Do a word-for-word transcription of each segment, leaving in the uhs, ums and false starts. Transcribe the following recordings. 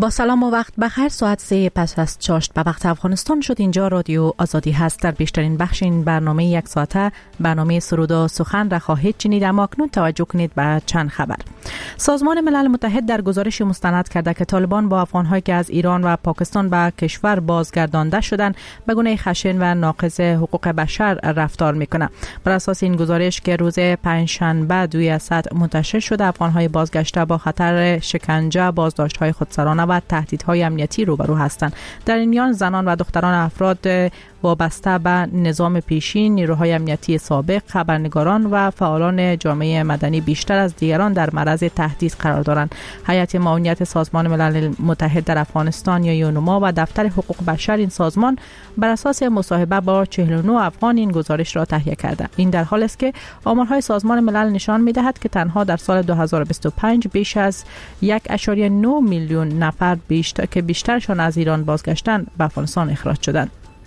با سلام و وقت بخیر. ساعت سه پس از چاشت به وقت افغانستان شد. اینجا رادیو آزادی هست. در بیشترین بخش این برنامه یک ساعته برنامه سرود و سخن را خواهید شنید، اما اکنون توجه کنید به چند خبر. سازمان ملل متحد در گزارش مستند کرده که طالبان با افغان‌هایی که از ایران و پاکستان به کشور بازگردانده شدند به گونه خشن و ناقض حقوق بشر رفتار میکنه. بر اساس این گزارش که روز پنجشنبه دوی اسد منتشر شده، افغان‌های بازگشته با خطر شکنجه، بازداشت‌های خودسرانه و تهدیدهای امنیتی روبرو هستند. در این میان زنان و دختران افراد وابسته به نظام پیشین، نیروهای امنیتی سابق، خبرنگاران و فعالان جامعه مدنی بیشتر از دیگران در معرض تهدید قرار دارند. هیئت معاونت سازمان ملل متحد در افغانستان یا یونما و دفتر حقوق بشر این سازمان بر اساس مصاحبه با چهل و نه افغان این گزارش را تهیه کرده. این در حالی است که آمارهای سازمان ملل نشان می‌دهد که تنها در سال دو هزار و بیست و پنج بیش از یک و نه میلیون نفر بیشتر که بیشترشان از ایران بازگشتند به افغانستان اخراج شدند.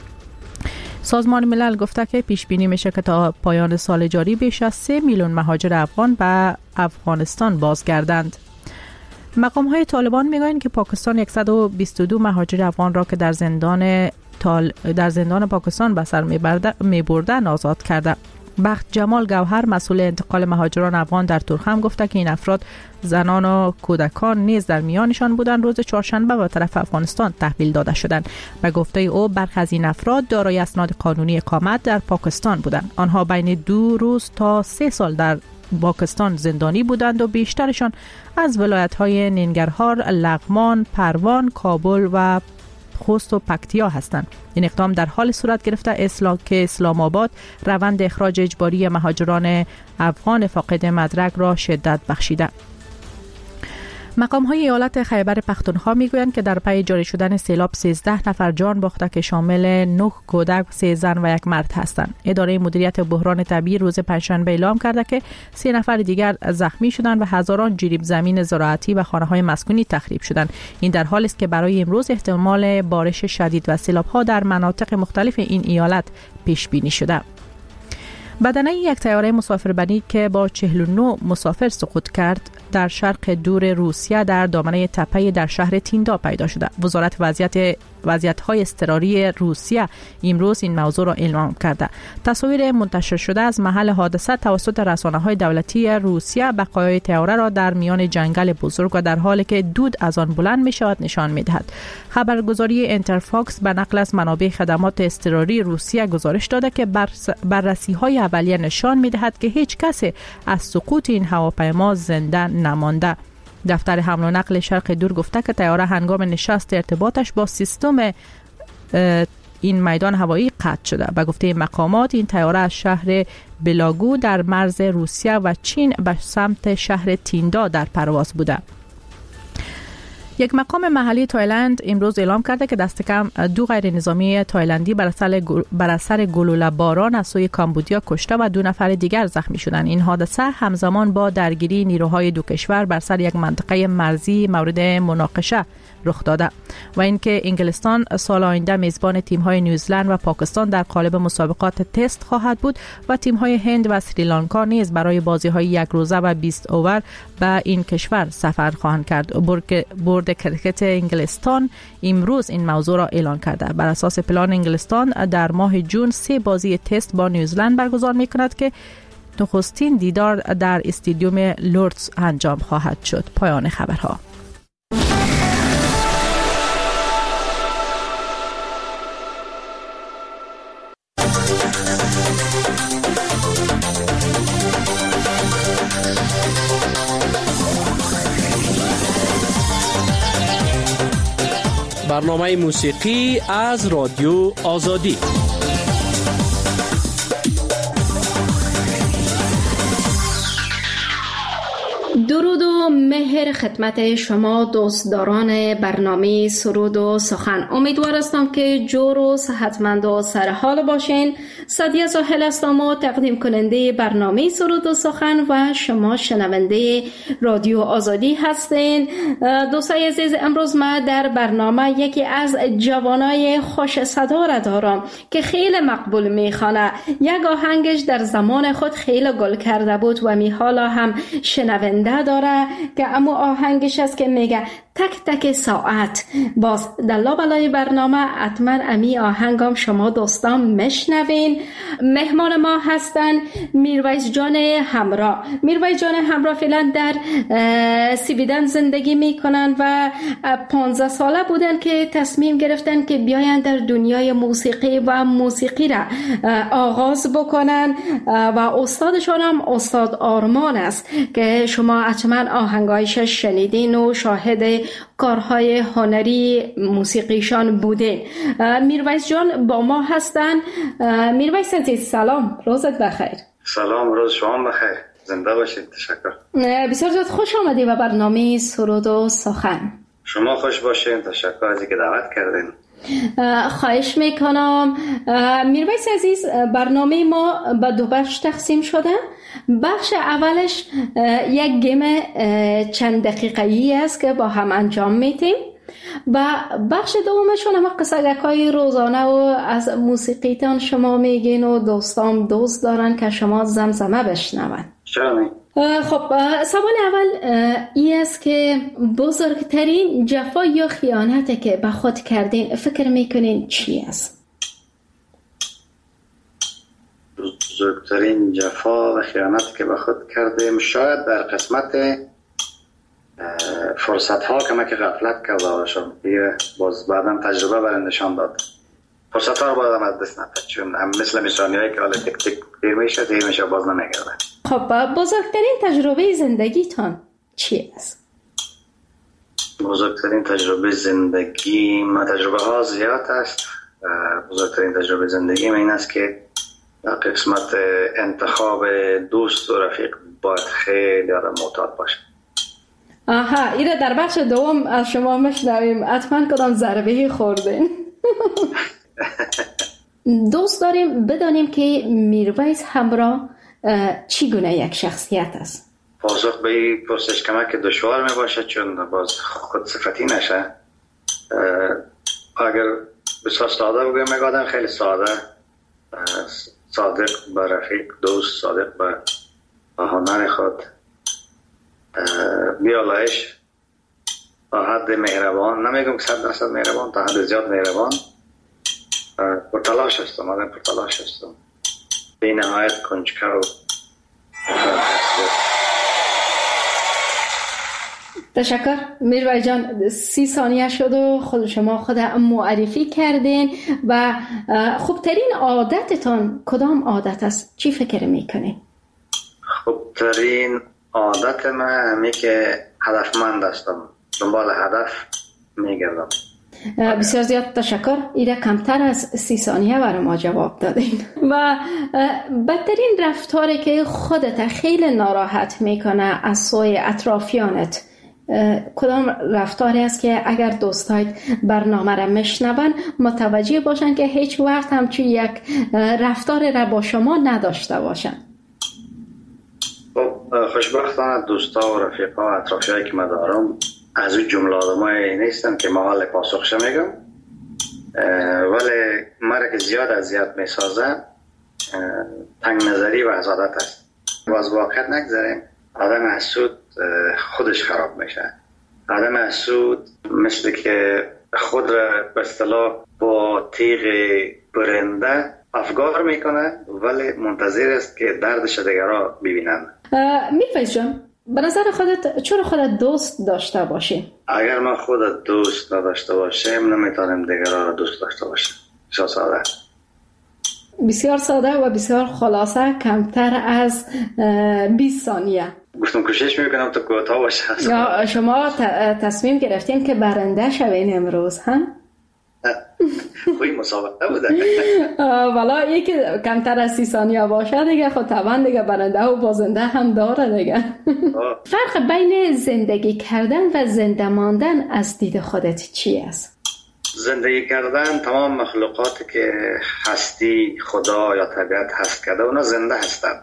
سازمان ملل گفته که پیش بینی میشه که تا پایان سال جاری بیش از سه میلیون مهاجر افغان به افغانستان بازگردند. مقام های طالبان میگویند که پاکستان صد و بیست و دو مهاجر افغان را که در زندان تال در زندان پاکستان به سر میبردند آزاد کرده. بخت جمال گوهر مسئول انتقال مهاجران افغان در تورخم گفته که این افراد زنان و کودکان نیز در میانشان بودند. روز چهارشنبه به طرف افغانستان تحویل داده شدند. به گفته او برخی از این افراد دارای اسناد قانونی اقامت در پاکستان بودند. آنها بین دو روز تا سه سال در پاکستان زندانی بودند و بیشترشان از ولایت‌های ننگرهار، لغمان، پروان، کابل و خوست و پکتیا هستند. این اقدام در حال صورت گرفته اسلام که اسلام آباد روند اخراج اجباری مهاجران افغان فاقد مدرک را شدت بخشیده. مقام های ایالت خیبر پختونخوا میگویند که در پی جاری شدن سیلاب سیزده نفر جان باخته که شامل نه کودک، سه زن و یک مرد هستند. اداره مدیریت بحران طبیعی روز پنجشنبه اعلام کرده که سه نفر دیگر زخمی شدند و هزاران جریب زمین زراعتی و خانه های مسکونی تخریب شدند. این در حالی است که برای امروز احتمال بارش شدید و سیلاب ها در مناطق مختلف این ایالت پیش بینی شده. بدنه یک طیاره مسافربری که با چهل و نه مسافر سقوط کرد در شرق دور روسیه در دامنه تپه در شهر تیندا پیدا شده. وزارت وضعیت وضعیت‌های اضطراری روسیه امروز این موضوع را اعلام کرده. تصاویر منتشر شده از محل حادثه توسط رسانه‌های دولتی روسیه بقایای طیاره را در میان جنگل بزرگ و در حالی که دود از آن بلند می‌شود نشان می‌دهد. خبرگزاری انترفاکس به نقل از منابع خدمات اضطراری روسیه گزارش داده که بررسی‌های اولیه نشان می‌دهد که هیچ کسی از سقوط این هواپیما زنده نمانده. دفتر حمل و نقل شرق دور گفته که طیاره هنگام نشست ارتباطش با سیستم این میدان هوایی قطع شده. به گفته مقامات این طیاره از شهر بلاگو در مرز روسیه و چین به سمت شهر تیندا در پرواز بوده. یک مقام محلی تایلند امروز اعلام کرده که دست کم دو غیر نظامی تایلندی بر اثر گلوله باران از سوی کامبودیا کشته و دو نفر دیگر زخمی شدند. این حادثه همزمان با درگیری نیروهای دو کشور بر سر یک منطقه مرزی مورد مناقشه رخ داده و اینکه انگلستان سال آینده میزبان تیم‌های نیوزلند و پاکستان در قالب مسابقات تست خواهد بود و تیم‌های هند و سریلانکا نیز برای بازی‌های یک روزه و بیست اوور به این کشور سفر خواهند کرد. بورد کرکت انگلستان امروز این موضوع را اعلان کرده. بر اساس پلان انگلستان در ماه جون سه بازی تست با نیوزلند برگزار می‌کند که نخستین دیدار در استادیوم لوردز انجام خواهد شد. پایان خبرها. برنامه موسیقی از رادیو آزادی. درود و مهر خدمت شما دوستداران برنامه سرود و سخن. امیدوار هستم که جور و صحتمند و سرحال باشین. سعدیه ساحل هستم و تقدیم کننده برنامه سرود و سخن و شما شنونده رادیو آزادی هستین. دوستای عزیز، امروز ما در برنامه یکی از جوانای خوش صدا را دارم که خیلی مقبول میخوانه. یک آهنگش در زمان خود خیلی گل کرده بود و می حالا هم شنونده داره که اما آهنگش است که میگه تک تک ساعت. باز در لابلای برنامه حتما امی آهنگام شما دوستان مشنوین. مهمان ما هستن میرویس جان همراه. میرویس جان همراه فعلا در سویدن زندگی میکنن و پانزده ساله بودن که تصمیم گرفتن که بیاین در دنیای موسیقی و موسیقی را آغاز بکنن و استادشان هم استاد آرمان است که شما حتما آهنگایش شنیدین و شاهد کارهای هنری موسیقیشان بودین. میرویس جان با ما هستن. میرویس عزیز سلام، روزت بخیر. سلام، روز شما بخیر، زنده باشید. تشکر. بسیار زیاد خوش آمدی به برنامه سرود و سخن. شما خوش باشین، تشکر از اینکه دعوت کردین. خواهش میکنم. میرویس عزیز، برنامه ما به دو بخش تقسیم شده. بخش اولش یک گیم چند دقیقه‌ای است که با هم انجام میدیم و بخش دومشون هم قصه‌های روزانه و از موسیقیتان شما میگین و دوستان دوست دارن که شما زمزمه بشنون. چرا؟ خب سوال اول این است که بزرگترین جفا یا خیانتی که به خود کردین فکر میکنین چی است؟ بزرگترین جفا و خیانت که به خود کردیم شاید در قسمت فرصت ها که من که غفلت کرده باشم، باز بعدم تجربه برندشان داد. فرصت ها رو باید از دست نداد، چون هم مثل میشانی هایی که حالا تک تک دیر میشه دیر میشه باز نمیگرده. خب بزرگترین تجربه زندگیتان چی است؟ بزرگترین تجربه زندگی ما تجربه ها زیاد است. بزرگترین تجربه زندگی من این است که در قسمت انتخاب دوست و رفیق باید خیلی آدم معتاد باشه. آها، ایره در بخش دوم از شما مشنویم. حتما کدام ضربه خوردین؟ دوست داریم بدانیم که میرویس همراه چی گونه یک شخصیت است؟ پاسخ به این پرسش کمک که دشوار می باشه، چون باز خود صفتی نشه. اگر بسیار ساده بگویم میگادم خیلی ساده، صادق به رفیق، دوست، صادق به هنر خود، بیالایش، تا حد مهربان، نمیگم که صد درصد مهربان، تا حد زیاد مهربان، پرتلاش هستم، آدم پرتلاش هستم، بی نهایت کنجکاو. تشکر میرویس جان. سی ثانیه شد و خود شما خود معرفی کردین و خوبترین عادتتان کدام عادت است؟ چی فکر میکنین؟ خوبترین عادت من همی که هدفمند هستم، دنبال هدف میگردم. بسیار زیاد تشکر. ایره کمتر از سی ثانیه برای ما جواب دادین. و بدترین رفتاری که خودت خیلی ناراحت میکنه از سوی اطرافیانت کدام رفتاری است که اگر دوستایت برنامه را میشنون متوجه باشن که هیچ وقت همچون یک رفتار را با شما نداشته باشن؟ خب خوشبختانه دوستا و رفیقا و اطرافیایی که من دارم از اون جمله آدمایی نیستن که محل پاسخش میگم، ولی مرا که زیاد اذیت میسازه تنگ نظری و حسادت است. و از واقعیت نگذاریم، آدم حسود خودش خراب میشه. آدم حسود مثل که خود را به اصطلاح با تیغ برنده افگار میکنه، ولی منتظر است که دردش دیگرها ببینن. میرویس جان، به نظر خودت چرا خودت دوست داشته باشی؟ اگر ما خودت دوست نداشته باشیم نمیتونیم دیگرها را دوست داشته باشیم. بسیار ساده. بسیار ساده و بسیار خلاصه، کمتر از بیست ثانیه. گفتم کوشش میکنم تا کوتاه باشه. شما تصمیم گرفتین که برنده شوین امروز هم؟ خوی مسابقه بوده. والا یکی کمتر از سی ثانیه باشه دیگه خود طبعا دیگه برنده و بازنده هم داره دیگه. فرق بین زندگی کردن و زنده ماندن از دید خودت چی است؟ زندگی کردن تمام مخلوقاتی که هستی خدا یا طبیعت هست کرده اونا زنده هستن،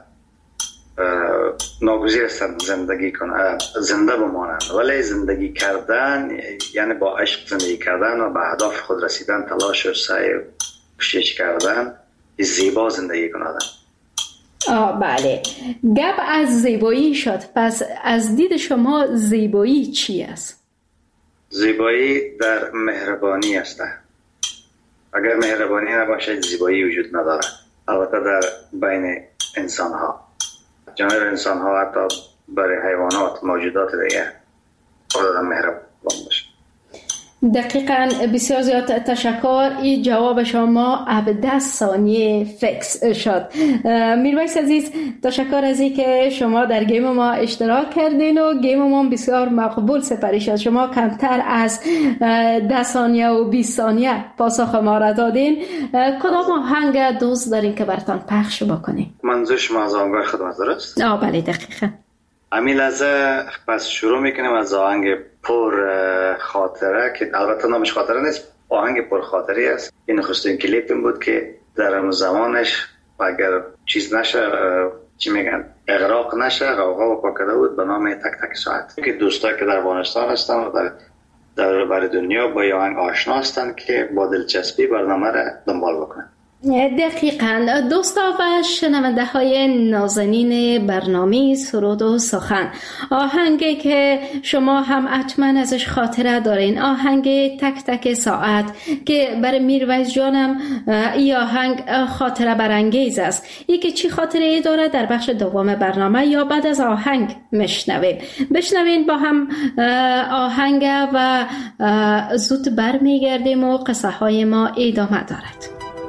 ناگزیر هستن زندگی کنن، زنده بمانند. ولی زندگی کردن یعنی با عشق زندگی کردن و به اهداف خود رسیدن، تلاش و سعی و کوشش کردن، زیبا زندگی کنن. آه بله، گپ از زیبایی شد. پس از دید شما زیبایی چی است؟ زیبایی در مهربانی است. اگر مهربانی نباشه زیبایی وجود نداره. البته در بین انسان ها، جانب انسان ها، حتی برای حیوانات، موجودات دیگه خدا مهربان باشه. دقیقاً. بسیار زیاد تشکر. این جواب شما هفده ثانیه فکس شد. میرویس عزیز، تشکر از این که شما در گیم ما اشتراک کردین و گیم ما بسیار مقبول سپری شد. شما کمتر از ده ثانیه و بیست ثانیه پاسخ ما را دادین. کدام آهنگ دوست دارین که براتون پخش بکنیم؟ منظور شما از آهنگ خدمت درست؟ آه بله دقیقاً. همین لحظه پس شروع میکنیم از آهنگ پر خاطره که البته نامش خاطره نیست، آهنگ پر خاطری است. این نخستین کلیپم بود که در اون زمانش اگر چیز نشه، چی میگن، اغراق نشه، غوغا و پاکده بود به نام تک تک ساعت که دوستا که در افغانستان هستن و در در بر دنیا با این آهنگ آشنا هستن که با دلچسبی برنامه را دنبال بکنن. دقیقاً. دوستا و شنونده های نازنین برنامه سرود و سخن، آهنگی که شما هم حتما ازش خاطره دارین، آهنگ تک تک ساعت که برای میرویس جانم این آهنگ خاطره برانگیز است. ای که چی خاطره ای داره در بخش دوم برنامه یا بعد از آهنگ مشنویم. بشنوین با هم آهنگ و زود برمیگردیم و قصه های ما ادامه دارد.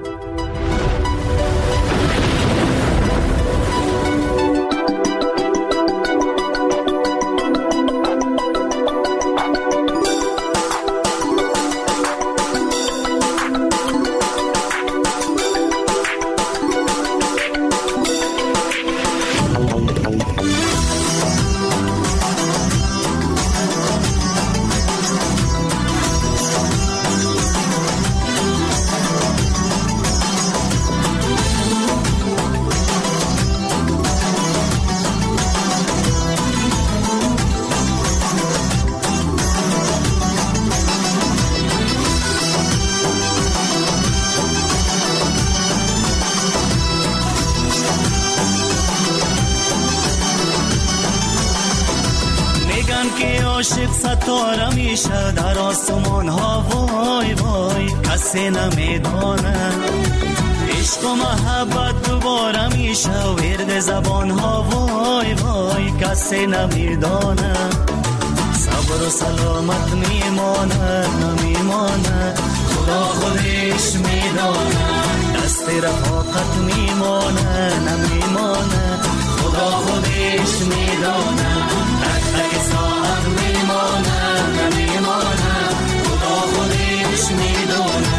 عاشق ستاره میشه در آسمان ها، وای وای کسی نمیدانه. عشق و محبت دوباره میشه ورد زبان ها، وای وای کسی نمیدانه. صبر و سلامت میمانه نمیمانه، خدا خودش میدانه. دست رفاقت میمانه نمیمانه، خدا خودش میدانه. تک تک ساعت میمانه نمیمانه، خدا خودش میدانه.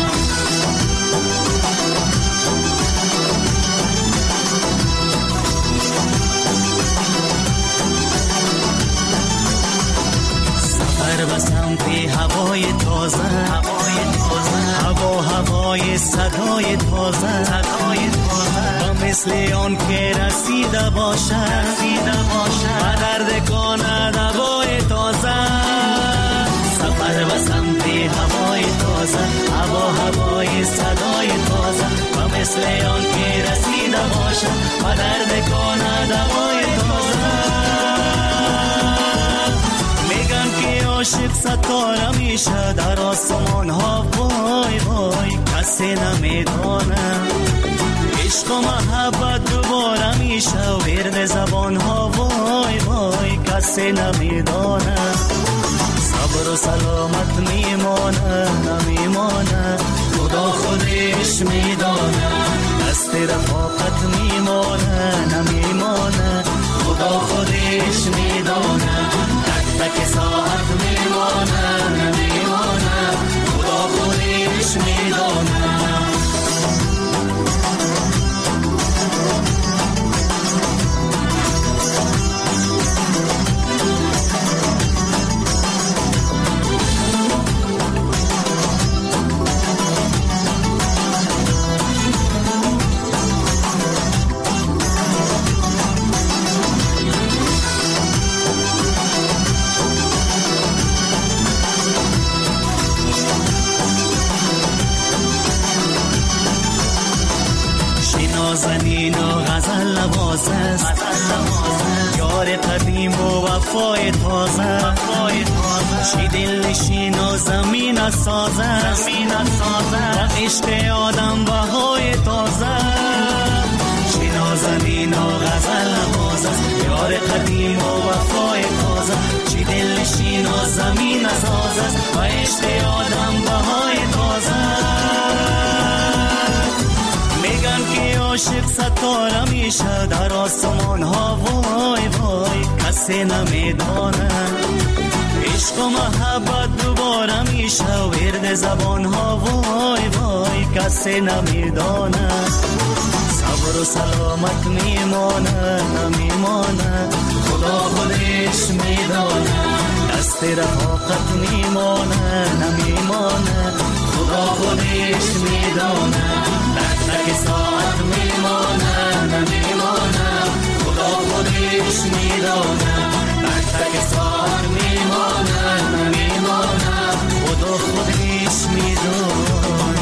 سفر به سمت هوای تازه، هوای تازه، هوا هوای صدای تازه، صدای تازه. و مثل آن که رسیده باشه، رسیده باشه و درد کنه دوای تازه. سفر به سمت هوای تازه، هوا هوای صدای تازه. و مثل آن که رسیده باشه و درد کنه دوای تازه. عاشق ستاره میشه در آسمان ها، وای وای کسی نمیدانه. عشق و محبت دوباره میشه ورد زبان ها، وای وای کسی نمیدانه. صبر و سلامت میمانه نمیمانه، خدا خودش میدانه. دست رفاقت میمانه نمیمانه، خدا خودش میدانه. تک ساعت میمانه نمیمانه، خدا خودش میدانه. نازنین و غزل نواز است، یار قدیم و وفای تازه. چی دل ساز است زمین ساز است و عشق آدم بهای تازه نازنین و غزل باز است یار قدیم و وفای تازه چی دلشین و زمین ساز است و عشق آدم بهای تازه میگن که عاشق ستاره میشه در آسمان ها وای وای کسی نمیدانه عشق و محبت دوباره میشه ورد زبان ها وای وای کسی نمیدانه صبر و سلامت میمانه نمیمانه خدا خودش میدانه دست رفاقت میمانه نمیمانه خدا خودش میدانه تک تک ساعت میمانه نمیمانه خدا خودش میدانه تک تک ساعت میمانه نمیمانه خدا خودش میدانه.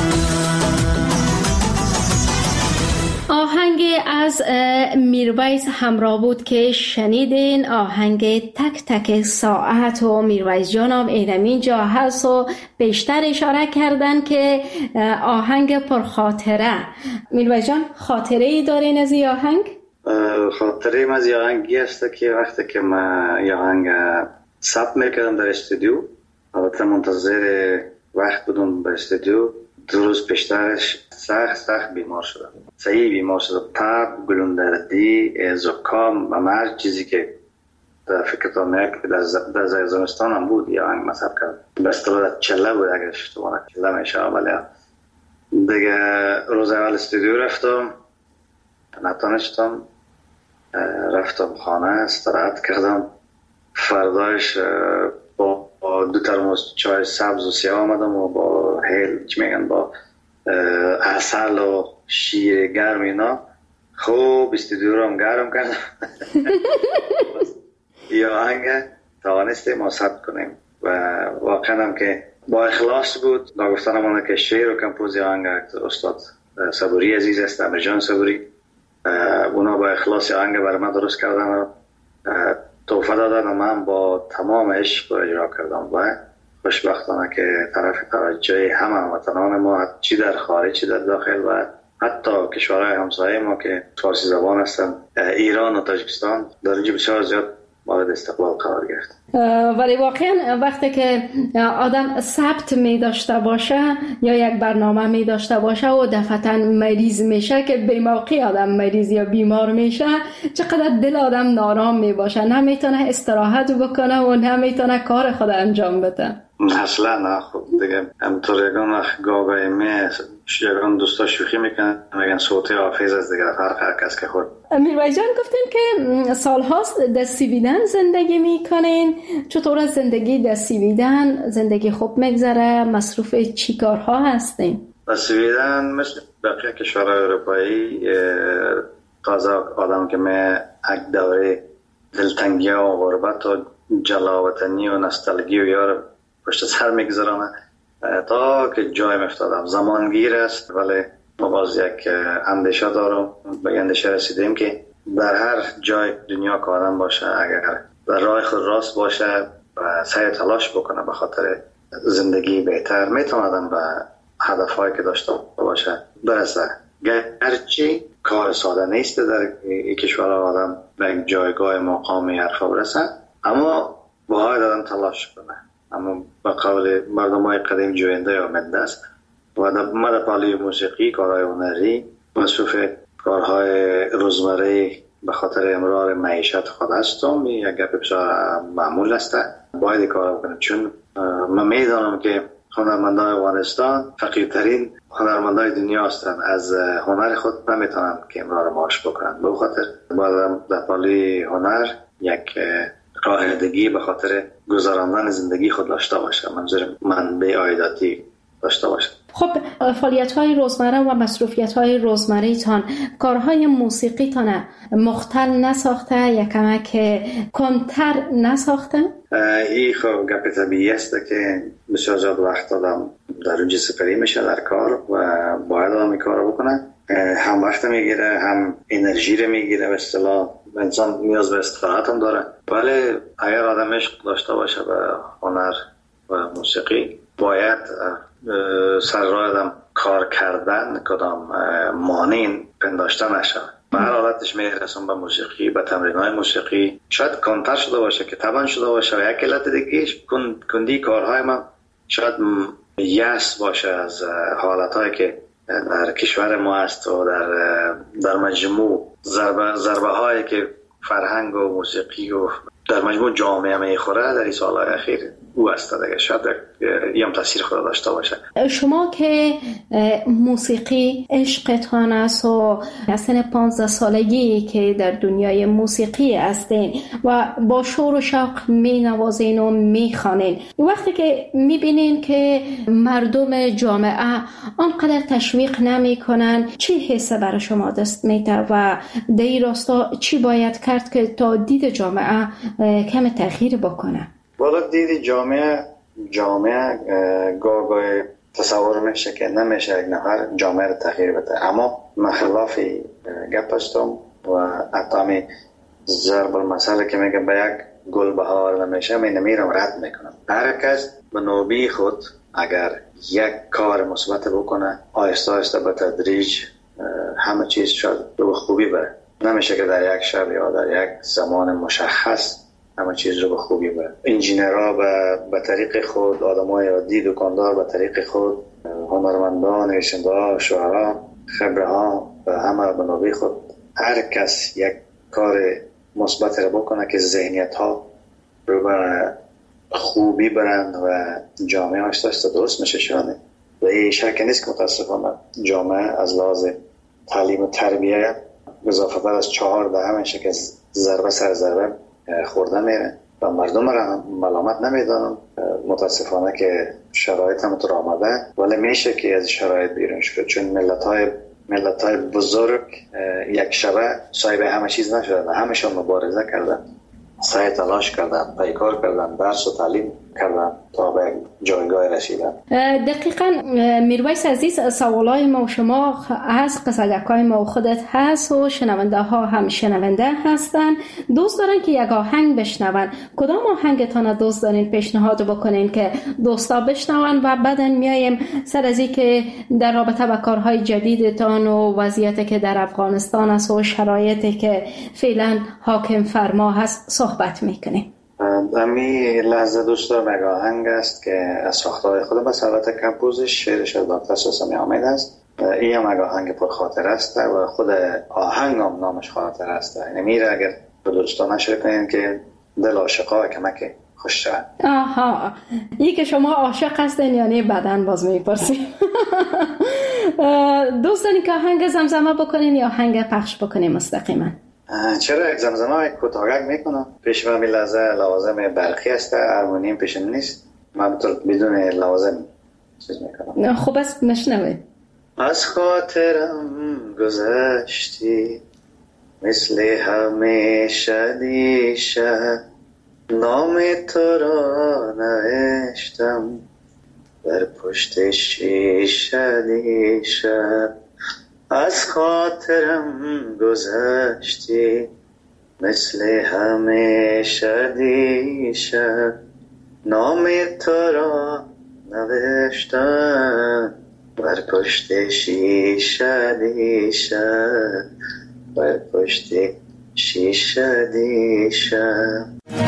آهنگ از میرویس همراه بود که شنیدین، آهنگ تک تک ساعت. و میرویس جانم اینمی جا هست و بیشتر اشاره کردن که آهنگ پرخاطره. میرویس جان خاطره ای دارین از این آهنگ؟ خاطره از این آهنگی است که وقتی که ما این آهنگ ثبت میکردم در استودیو، البته منتظر وقت بودم در استودیو، دو روز پیشترش سخت سخت بیمار شدم، صحیح بیمار شدم، تب، گلوندردی، زکام و هر چیزی که در فکرتان میاد که در زمستان هم بود یا آهنگ مصب کرد، بس طور چله بود اگر اشتباه چله میشه. ولی دیگه روز اول استودیو رفتم، نتانشتم، رفتم خانه استراحت کردم. فرداش با دو ترموز چای سبز و سیاه آمدم و با هیل چی میگن با عسل و شیر گرم اینا خوب استودیو رو هم گرم کردم. یا آهنگ توانستیم ما ثبت کنیم و واقعا هم که با اخلاص بود. نگفتن همونه که شعر و کمپوزی آهنگ استاد صبوری عزیز است، امرجان صبوری، اونا با اخلاص آهنگ برای من درست کردن و توفه دادن و من با تمام عشق رو اجرا کردم و خوشبختانه که طرف توجه همه هموطنان ما چی در خارج چی در داخل و حتی کشورهای همسایه ما که فارسی زبان هستن، ایران و تاجیکستان، در اینجا بسیار زیاد مورد استقبال قرار گرفت. ولی واقعا وقتی که آدم ثبت می داشته باشه یا یک برنامه می داشته باشه و دفعتا مریض میشه که به موقع آدم مریض یا بیمار میشه، چقدر دل آدم نارام می باشه، نمیتونه استراحت بکنه و نمیتونه کار خود انجام بده. اصلا نه. خب دیگه همطور یکان گاگای می یکان دوستا شوخی میکنن میگن صوتی حافظ از دیگه فرق هر کس که خود. میرویس جان گفتین که سال هاست در سویدن زندگی میکنین، چطور از زندگی در سویدن؟ زندگی خوب میگذره؟ مصروف چی کارها هستین؟ در سویدن مثل بقیه کشورهای اروپایی تازه آدم که می اک دوره دلتنگی و غربت و جلاوطنی و نستالگی و یار پشت سر میگذارم تا که جای مفتادم. زمانگیر است ولی ما باز یک اندیشه دارم، به اندیشه رسیدیم که در هر جای دنیا که آدم باشه اگر در راه خود راست باشه و سعی تلاش بکنه به خاطر زندگی بهتر، میتونه آدم به هدفهایی که داشته باشه برسه. گرچه کار ساده نیست در این کشورها آدم به یک جایگاه مقامی حرفا برسه، اما باید آدم تلاش کنه. اما به قول مردم های قدیم جوینده آمده است و در مد پالی موسیقی، کارهای هنری، مصروف کارهای روزمره به خاطر امرار معیشت خود هستم. یک گپ بسیار معمول است، باید کار بکنم چون من میدانم که هنرمندان افغانستان فقیرترین هنرمندان دنیا هستند، از هنر خود نمیتونن که امرار معاش بکنن. به خاطر باید در پالی هنر یک راهدگی به خاطر گذراندن زندگی خود داشته باشه، منظور منبع عایداتی داشته باشه. خب فعالیت‌های روزمره و مصروفیت‌های روزمره‌تان، کارهای موسیقی‌تان مختل نساخته یا کمک کنتر نساخته؟ این خب گپ طبیعی است که بسیار زیاد وقت آدم در اونجا سپری میشه در کار و باید آدم این کار بکنه. هم وقت میگیره هم انرژی رو میگیره، به اصطلاح انسان نیاز به استراحت هم داره. ولی اگر آدم عشق داشته باشه به هنر و موسیقی باید سر راه آدم کار کردن کدام مانع پنداشته نشه. به هر حالتش میرسون به موسیقی، به تمرین‌های موسیقی. شاید کمتر شده باشه که طبعا شده باشه. و یک علت دیگه کندی کارهای من شاید یأس باشه از حالتهایی که در کشور ما هست و در در مجموع ضربه ضربه هایی که فرهنگ و موسیقی و در مجموع جامعه میخوره در این سالهای اخیر او است دیگه. شاید یه هم تاثیر خود داشته باشه. شما که موسیقی عشقتان است و سن پانزده سالگی که در دنیای موسیقی هستین و با شور و شوق می نوازین و می خوانین، وقتی که می بینین که مردم جامعه آنقدر تشویق نمی کنن، چی حسه برای شما دست میده و در این راستا چی باید کرد که تا دید جامعه کم تغییر بکنه؟ والا دید جامعه جامعه گاه گاه تصور میشه که نمیشه یک نفر جامعه رو تغییر بده، اما من خلاف گپ هستم و حتی ضرب المثل که میگه به یک گل بهار نمیشه، من نمیرم رد میکنم. هر کس به نوبه خود اگر یک کار مثبت بکنه، آهسته آهسته به تدریج همه چیز شاید به خوبی بره. نمیشه که در یک شب یا در یک زمان مشخص همه چیز رو به خوبی بره. انجینرها به به طریق خود، آدمای عادی دکاندار به طریق خود، هنرمندان، نویسنده‌ها، شاعران، خبره‌ها و همه به نوبه خود هر کس یک کار مثبت رو بکنه که ذهنیت‌ها رو به خوبی برند و جامعه آهسته آهسته درست میشه شونه. و این شک نیست که متاسفانه جامعه از لحاظ تعلیم و تربیت اضافه بر از چهار به همیشه که ضربه سر ضربه خورده میره و مردم را ملامت نمیدانم. متاسفانه که شرایط هم تو آمده، ولی میشه که از شرایط بیرون شد، چون ملت های ملت های بزرگ یک شبه صاحب همه چیز نشدن، همشون مبارزه کردن، سعی تلاش کردن، پیکار کردن، درس و تعلیم کردن تا به جایگاه رسیدن. دقیقاً میرویس عزیز، سوالای ما و شما هست، قصدکای ما و خودت هست و شنونده ها هم شنونده هستن، دوست دارن که یک آهنگ بشنون. کدام آهنگتان دوست دارین پیشنهاد بکنین که دوستا بشنون و بعدن میایم سر از این که در رابطه با کارهای جدیدتان و وضعیتی که در افغانستان است و شرایطی که فعلا حاکم فرما هست صحبت میکنیم. امی لحظه دوست دارم یک آهنگ است که از ساختهای خود بس البته کمپوزش شعرش از دکتر ساسمی حامد است. این هم یک آهنگ پر خاطر است و خود آهنگ هم نامش خاطر است. یعنی میره اگر به دوستان نشر کنین که دل عاشقا کمک خوش شد. آها، این که شما عاشق هستین یعنی بعدن باز میپرسیم. دوست دارین که آهنگ زمزمه بکنین یا آهنگ پخش بکنین مستقیما؟ چرا یک زمزمه کوتاهک میکنم. پیش من لحظه لوازم برقی است، هارمونیم پیشم نیست، من بدون لوازم چیز میکنم. خوب است مشنوید. از خاطرم گذشتی مثل همیشه دیشب، نام تو را نوشتم بر پشت شیشه دیشب. از خاطرم گذشتی مثل همیشه دیشب، نام تو را نوشتم بر پشت شیشه دیشب، بر پشت شیشه دیشب.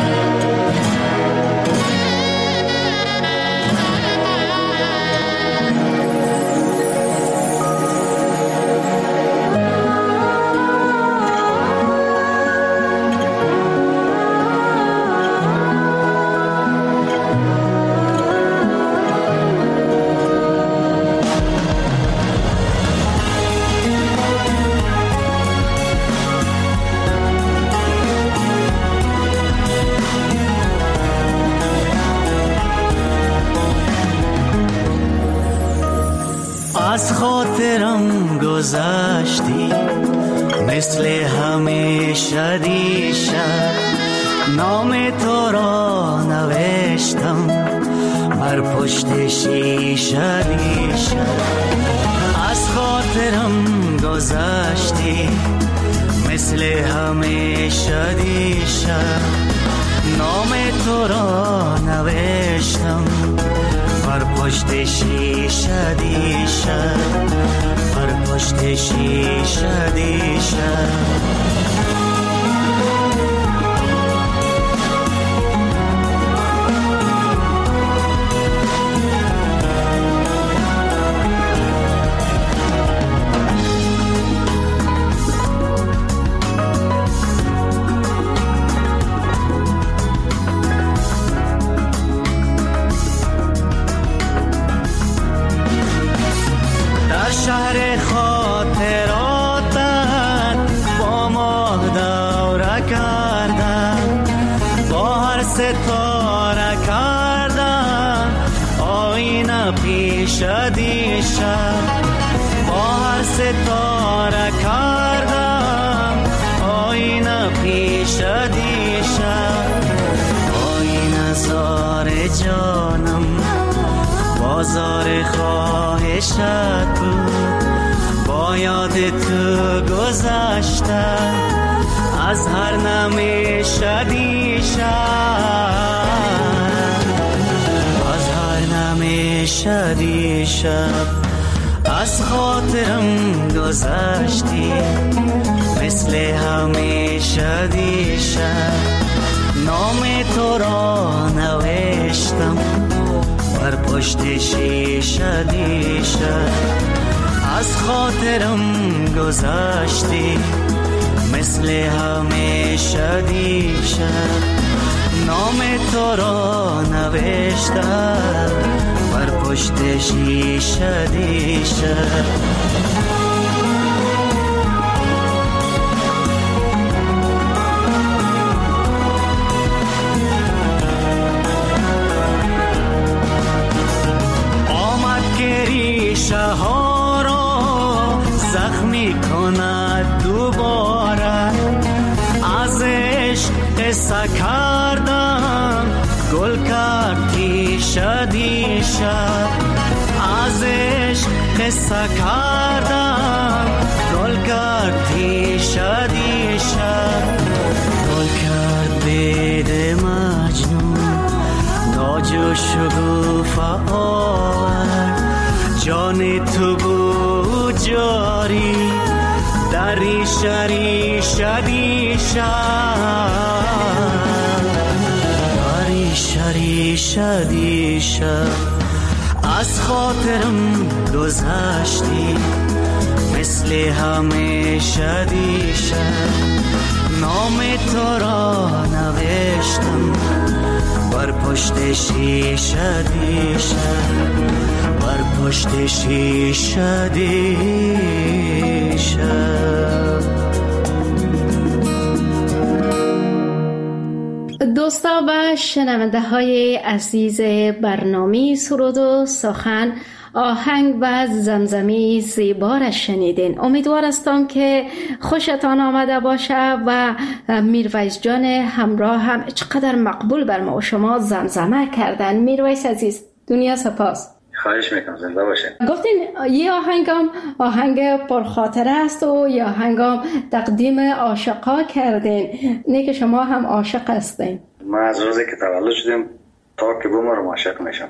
از خاطرم گذشتی مثل همیشه دیشب، نام تو را نوشتم بر پشت شیشه دیشب. از خاطرم گذشتی مثل همیشه دیشب، نام تو را نوشتم بر پشت شیشه دیشه، بر پشت شیشه دیشه. شهر خاطراتت با ما دوره کردن، با هر ستاره کردن آینه پیش دیشه، با هر ستاره کردن آینه پیش دیشه. آینه زار جانم بازار خواهشت بود، با یاد تو گذشته از هر نمیشه دیشه، از هر نمیشه دیشه. از خاطرم گذشتی مثل همیشه دیشه، نام تو را نوشتم بر پشت شیشه دیشه. از خاطرم گذشتی مثل همیشه دیشه، نام تو را نوشتم بر پشت شیشه دیشه. ریشه ها را زخمی کند دوباره، از عشق قصه کردم گل کرد تیشه دیشه، از عشق قصه کردم گل کرد تیشه دیشه. گل کرد بید مجنون تاج و شگوفه آورد، جان تو بود جاری در ریشه ریشه دیشه، در ریشه ریشه دیشه. از خاطرم گذشتی مثل همیشه دیشه، نام تو را نوشتم بر پشت شیشه دیشه، بر پشت شیشه دیشه. دوستا و شنونده های عزیز برنامه سرود و سخن، آهنگ و زمزمه زیبا را شنیدین. امیدوار هستم که خوشتان آمده باشه و میرویس جان همراه هم چقدر مقبول بر ما و شما زمزمه کردن. میرویس عزیز دنیا سپاس. خواهش میکنم، زنده باشه. گفتین یه آهنگم آهنگ پرخاطره است و یه آهنگم تقدیم عاشقا کردین. نه که شما هم عاشق هستین؟ ما از روزی که تولد شدیم تا که بمرم عاشق میشم.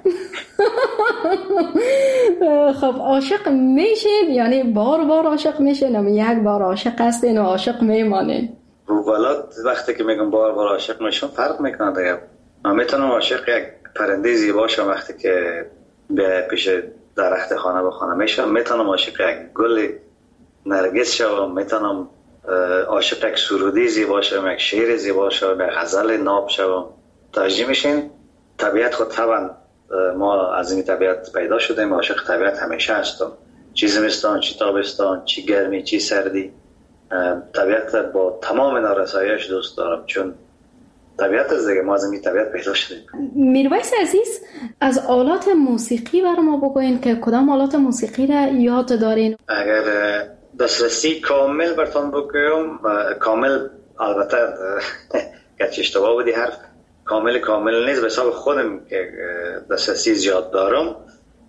خب عاشق میشین یعنی بار بار عاشق میشین و یک بار عاشق هستین و عاشق میمانین؟ روبالات وقتی که میگم بار بار عاشق میشم فرق میکنه دیگه. من میتونم عاشق یک پرنده زیبا شم وقتی که به پیش درخت خانه به خانه میشم، میتونم عاشق یک گل نرگس شم، میتونم عاشق یک سرودی زیبا شم، یک شعر زیبا شم، یک غزل ناب شم. توجه میشین طبیعت خود طبعا ما از این طبیعت پیدا شدیم، عاشق طبیعت همیشه هستم، چی زمستان چی تابستان چی گرمی چی سردی. طبیعت با تمام نارساییش دوست دارم، چون طبیعت از دیگه ما از این طبیعت پیدا شدیم. میرویس عزیز از آلات موسیقی بر ما بگوین که کدام آلات موسیقی را یاد دارین؟ اگر دسترسی کامل براتون بگویم، کامل البته گرچه اشتباه بودی حرف، کامل کامل نیست، به حساب خودم که دسترسی زیاد دارم.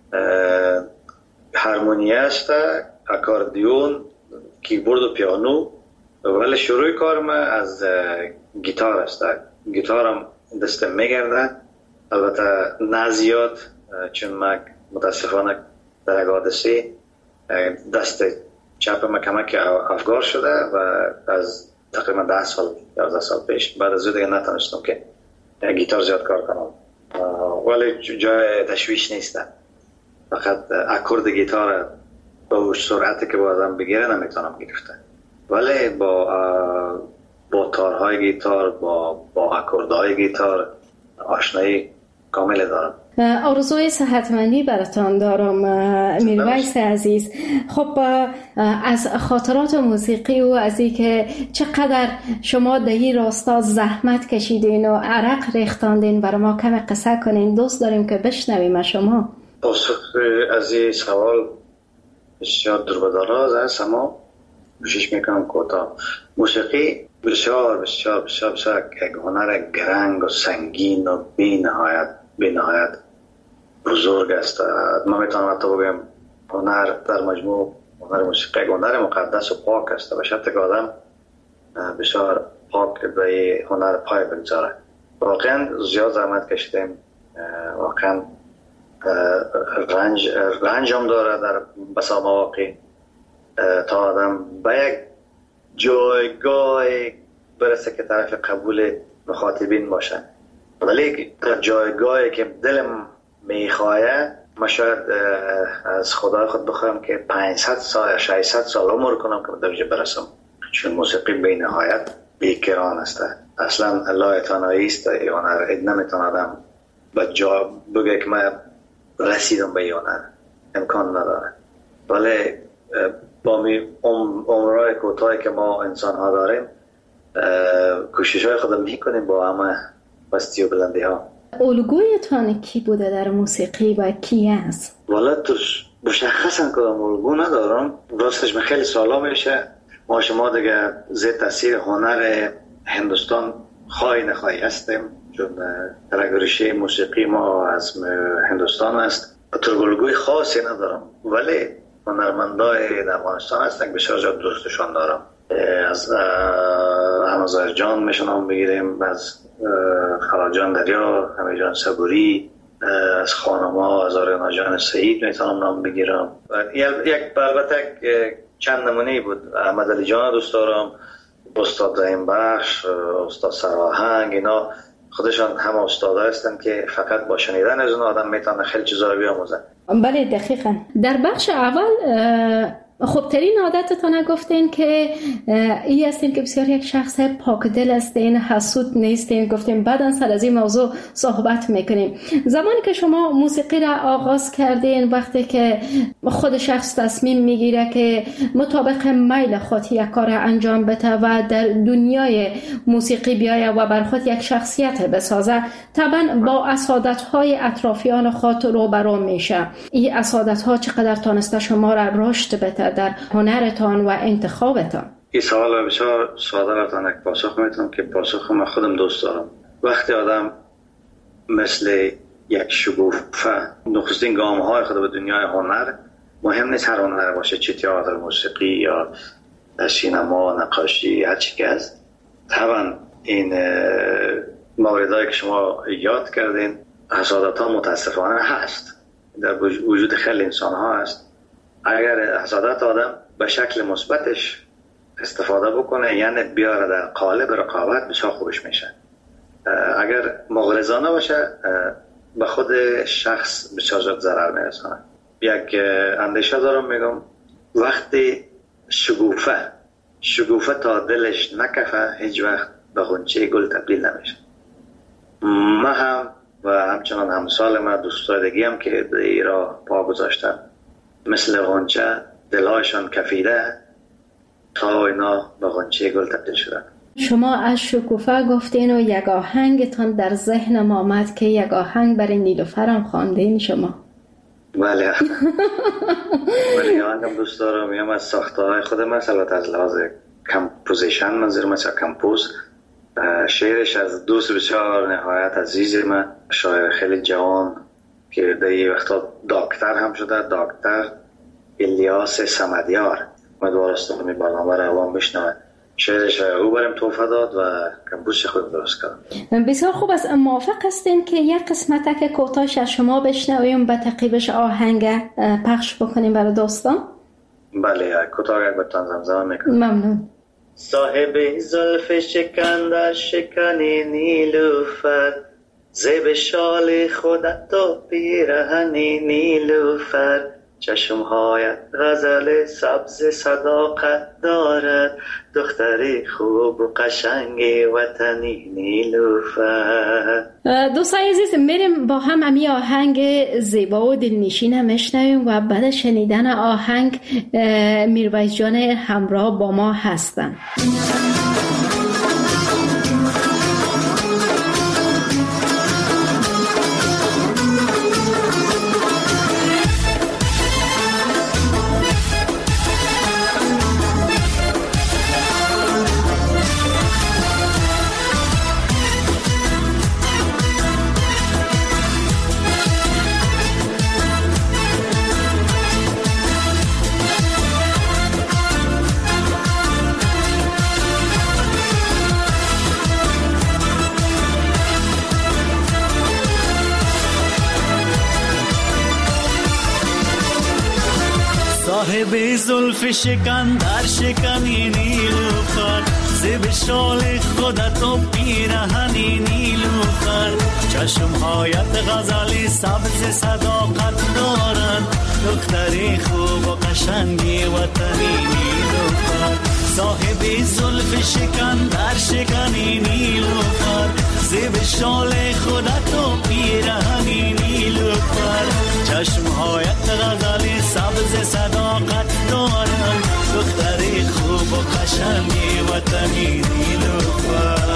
هارمونی است، اکاردیون، کیبورد و پیانو، ولی شروع کارم از گیتار است. گیتارم دستم میگرده، البته نه زیاد، چون من متاسفانه در حادثه دست چپ من کمک افگار شده و از تقریبا ده سال یازده سال پیش بعد از او دیگه نتونستم که گیتار زیاد کار کنم، ولی جای تشویش نیست، فقط اکورد گیتار با سرعتی که با آدم بگیره نمیتونم گرفته، ولی با با تارهای گیتار با با اکوردهای گیتار آشنایی کامل دارم. آرزوی صحتمندی براتان دارم میرویس عزیز. خب از خاطرات موسیقی و از اینکه چقدر شما در این راستا زحمت کشیدین و عرق ریختاندین برای ما کم قصه کنین، دوست داریم که بشنویم شما. پاسخ از این سوال بسیار دربدراز است، اما کوشش میکنم کوتاه. موسیقی بسیار بسیار بسیار بسیار یک هنر گرنگ و سنگین و بی نهایت بی نهایت بزرگ است. ما میتونم حتی بگم هنر در مجموع هنر موسیقی یک هنر مقدس و پاک است و شرط که آدم بسیار پاک به هنر پای بگذاره. واقعا زیاد زحمت کشیدیم، واقعا رنج رنج هم داره در بسا مواقع تا آدم به یک جایگاه برسه که طرف قبول مخاطبین باشه، ولی در جایگاهی که دلم میخواه من شاید از خدای خود بخواهم که پانصد سال یا ششصد سال عمر کنم که به درجه برسم، چون موسیقی بی نهایت بیکران است. اصلا لای تنهایی است، هنر نمیتونه آدم به جا بگه که من رسیدم به هنر، امکان نداره. ولی با عمرهای کوتاهی که ما انسان ها داریم کوشش های خودم میکنیم با همه پستی و بلندی ها. الگویتان کی بوده در موسیقی و کی است؟ والا تو مشخصا کدام الگو ندارم، راستش من خیلی سالا میشه ما شما دیگه زیر تاثیر هنر هندوستان خواهی نخواهی هستیم، چون ترگرشی موسیقی ما از هندوستان است. تو الگوی خاصی ندارم، ولی هنرمندای در افغانستان هستن بسیار زیاد دوستشان دارم. از همزار جان میشنم بگیریم، از خلاجان دریا، همیجان صبوری، از خانما از آریانا جان سعید میتونم نام بگیرم. یک البته چند نمونه بود. احمد علی جان دوست دارم، استاد دایم بخش، استاد سراهنگ، اینا خودشان هم استادا هستن که فقط با شنیدن از اون آدم میتونه خیلی چیزا رو بیاموزه. بله دقیقاً. در بخش اول خوبترین عادتتان گفتین که این هستین که بسیار یک شخص پاک دل هستین، حسود نیستین، گفتین بعداً سر از این موضوع صحبت میکنیم. زمانی که شما موسیقی را آغاز کردین، وقتی که خود شخص تصمیم میگیره که مطابق میل خود یک کار انجام بده و در دنیای موسیقی بیایه و بر خود یک شخصیت بسازه، طبعا با اسادت‌های اطرافیان خود روبرو میشه. این اسادت‌ها چقدر تانسته شما را رشد بده در هنرتان و انتخابتان؟ این سوال بسیار ساده براتان یک پاسخ میتونم که پاسخ من خودم دوست دارم. وقتی آدم مثل یک شگوفه نخستین گام های خود به دنیای هنر، مهم نیست هر هنر باشه، چه تئاتر، موسیقی یا سینما، نقاشی، هر چی که هست، طبعا این موردهایی که شما یاد کردین حسادت ها متاسفانه هست، در وجود خیلی انسان ها هست. اگر حسادت آدم به شکل مثبتش استفاده بکنه، یعنی بیاره در قالب رقابت، بسیار خوبش میشه. اگر مغرضانه باشه به خود شخص بسیار زیاد ضرر میرسونه. یک اندیشه دارم میگم، وقتی شگوفه شگوفه تا دلش نکفه هیچ وقت به غنچه گل تبدیل نمیشه. من هم و همچنان همسال من دوستای دیگه هم که در راه پا گذاشتن مثل غنچه دلهایشان کفیده تا اینا به غنچه گل تبدیل شدن. شما از شکوفه گفتین و یک آهنگتان در ذهنم آمد که یک آهنگ برای نیلوفرم خواندین شما. بله بله آهنگم دوست دارم، میام از ساخته های خودم است، البته از لحاظ کمپوزیشن منظور مثلا کمپوز. شعرش از دوست بسیار نهایت عزیز من، شاعر خیلی جوان که در این وقتا دکتر هم شده، دکتر الیاس صمدیار. امیدوارستم این برنامه رو عوام بشنوه. شعرش او برم توفه داد و کمپوزش خود درست کردم. بسیار خوب است. موافق هستین که یک قسمت که کوتاهش از شما بشنویم به تعقیبش آهنگ پخش بکنیم برای دوستان؟ بله، کوتاه یک بتان زمزمه میکنم. ممنون. صاحب زلف شکن در شکن نیلوفر، زیب شال خودت و پیرهن نیلوفر، چشمهایت غزل سبز صداقت دارد، دختری خوب و قشنگ وطنی نیلوفر. دوستای عزیز، میریم با هم امی آهنگ زیبا و دلنشین میشنویم و بعد شنیدن آهنگ میرویس جان همراه با ما هستن. صاحب زلف شکن در شکنی نیلوفر، زیب شال خودت و پیرهنی نیلوفر، چشمهایت غزلی سبز صداقت دارد، دختری خوب و قشنگی وطنی نیلوفر. صاحب زلف شکن در شکنی نیلوفر، زیب شال خودت و پیرهنی نیلوفر، چشمهایت غزلی سبز صداقت دارد، دختری خوب و قشنگی وطنی نیلوفر.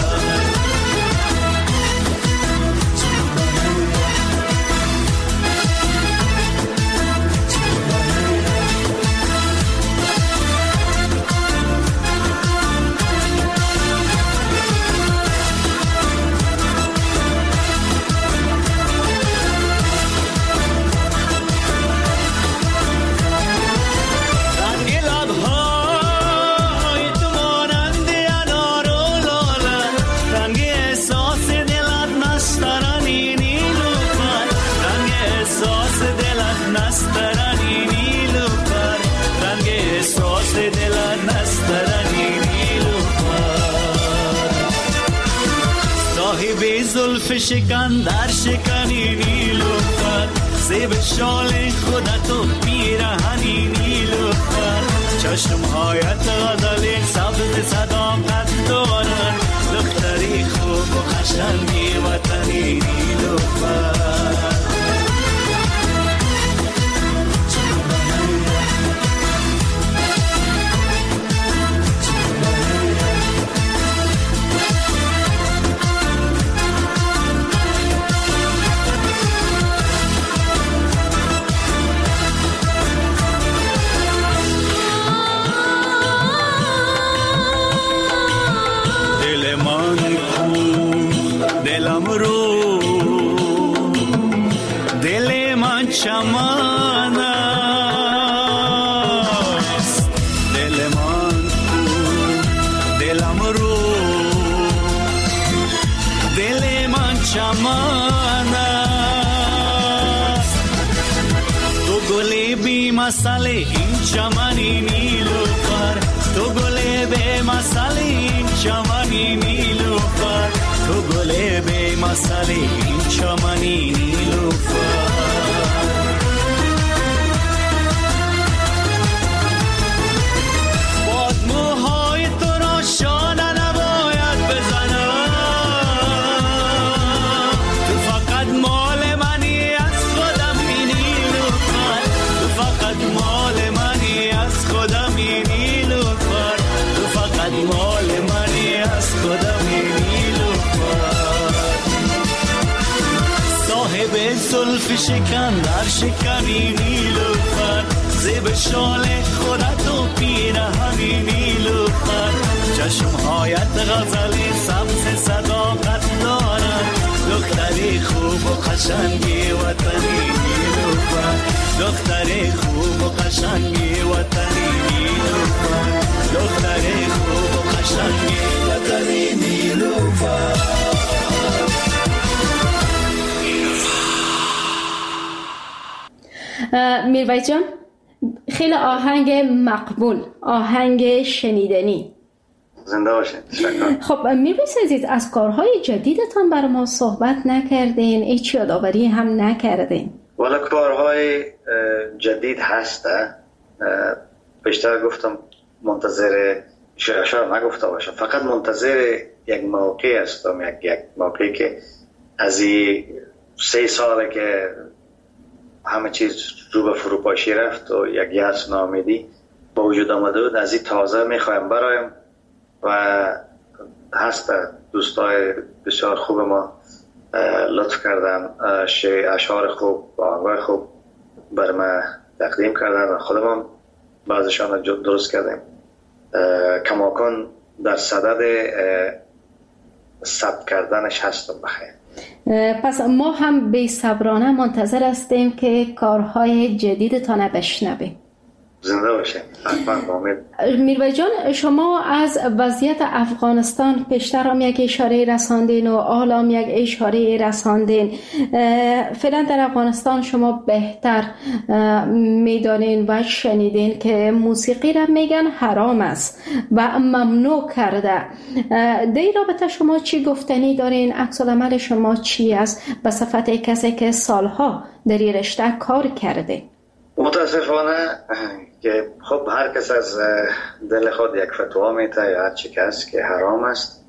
زلف شکن در شکنی نیلوفر، زیب شال خودت و پیرهنی نیلوفر، چشمهایت غزلی سبز صداقت دارد، دختری خوب و قشنگی وطنی نیلوفر. چمان است دل من کو دلم رو، دل من چمان است، تو گلی بی مسئله این چمنی نیلوفر، تو گلی بی مسئله این چمنی نیلوفر، تو گلی بی مسئله این چمنی نیلوفر. زلف شکن در شکنی نیلوفر، زیب شال خودت و پیرهنی نیلوفر، چشمهایت غزلی سبز صداقت دارد، دختری خوب و قشنگی وطنی نیلوفر، دختری خوب و قشنگی وطنی نیلوفر، دختری خوب رنگ وطنی نیلوفر. میرویس جان، خیلی آهنگ مقبول، آهنگ شنیدنی. زنده باشین. خب میرویس عزیز، از کارهای جدیدتان برای ما صحبت نکردین، هیچ یادآوری هم نکردین. والا کارهای جدید هسته، بیشتر گفتم منتظر شاید نگفته باشم، فقط منتظر یک موقع هستم، یک یک موقعی که از این سه ساله که همه چیز رو به فروپاشی رفت و یک یأس ناامیدی با وجود آمده بود، از این تازه میخوایم برایم و هست دوستای بسیار خوب ما لطف کردن، اشعار خوب با آهنگای خوب بر ما تقدیم کردن و خودمان بعضشان درست کردیم. کماکن در صدد ثبت کردنش هستم. بخیر. پس ما هم بی صبرانه منتظر هستیم که کارهای جدیدتان بشنویم. زنده باشه. میرویس جان، شما از وضعیت افغانستان پیشتر هم یک اشاره رساندین و حالا هم یک اشاره رساندین. فعلا در افغانستان شما بهتر میدانین و شنیدین که موسیقی را میگن حرام است و ممنوع کرده. در این رابطه شما چی گفتنی دارین؟ عکس العمل شما چی است به صفت کسی که سالها در این رشته کار کرده؟ متاسفانه که خب هر کس از دل خود یک فتوا میته یا هر چی کس که حرام است.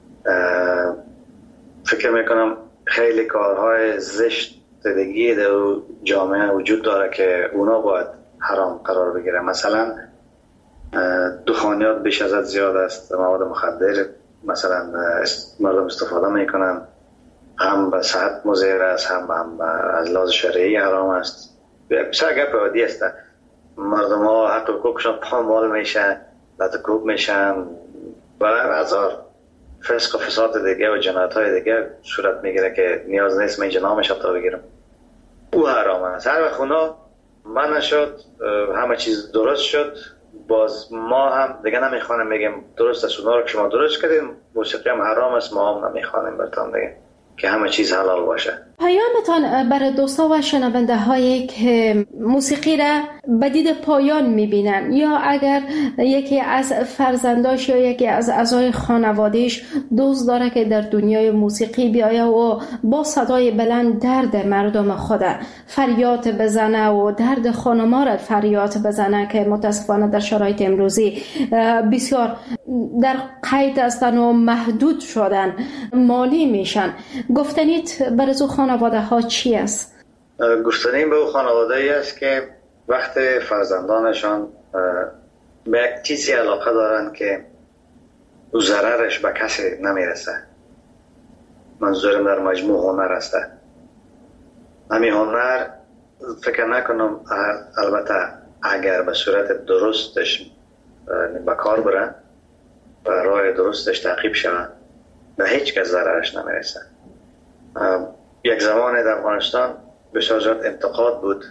فکر میکنم خیلی کارهای زشت دیگه در جامعه وجود داره که اونا باید حرام قرار بگیره. مثلا دخانیات بیش از حد زیاد است، مواد مخدر مثلا مردم استفاده میکنن، هم به صحت مضر است، هم هم از لحاظ شرعی حرام است. بسیار گپ عادی است. مردم ها حق حقوقشان پامال میشن، لطکوب میشن و هزار فسق و فساد دیگه و جنایت های دیگه صورت میگیره که نیاز نیست من اینجا نامش حتی بگیرم. او حرام است. هر وقت اونا من نشد، همه چیز درست شد، باز ما هم دیگه نمیخوانیم بگیم درست است. اونا رو که شما درست کردیم، موسیقی هم حرام است، ما هم نمیخوانیم برتان دیگه که همه چیز حلال باشه. پیامتان برای دوستا و شنونده هایی که موسیقی را به دید پایان میبینن یا اگر یکی از فرزنداش یا یکی از اعضای خانوادهش دوست داره که در دنیای موسیقی بیایه و با صدای بلند درد مردم خود فریاد بزنه و درد خانما را فریاد بزنه که متاسفانه در شرایط امروزی بسیار در قید هستن و محدود شدن، مانع میشن، گفتنیت برای او خانواده ها چی است؟ گفتنیم به او خانواده ای است که وقت فرزندانشان به یک چیزی علاقه دارن که او ضررش به کسی نمیرسه. منظورم در مجموع هنر است. همین هنر فکر نکنم، البته اگر به صورت درستش به کار برن و راه درستش تعقیب شون به هیچ کس ضررش نمیرسه. یک زمان در افغانستان بسیار زیاد انتقاد بود،